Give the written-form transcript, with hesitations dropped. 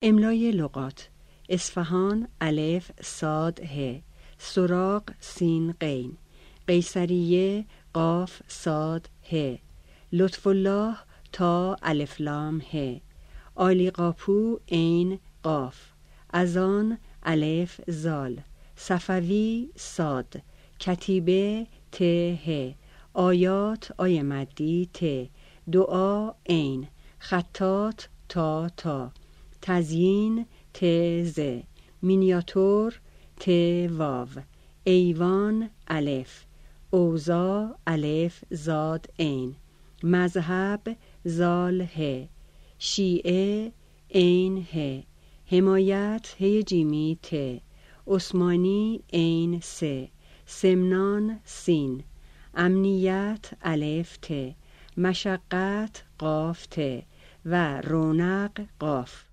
املای لغات: اصفهان الف صاد ه، سراغ سین غین، قیصریه قاف صاد ه، لطف الله تا الف لام ه، عالیقاپو عین قاف، اذان الف زال، صفوی صاد، کتیبه ت ه، آیات آی مدی ت، دعا عین، خطاط تا، تزیین ت ز، مینیاتور ت واو، ایوان الف، اوضاع الف زاد عین، مذهب زال ه، شیعه عین ه، حمایت هی جیمی ت، عثمانی عین س، سمنان سین، امنیت الف ت، مشقت قاف ت و رونق قاف.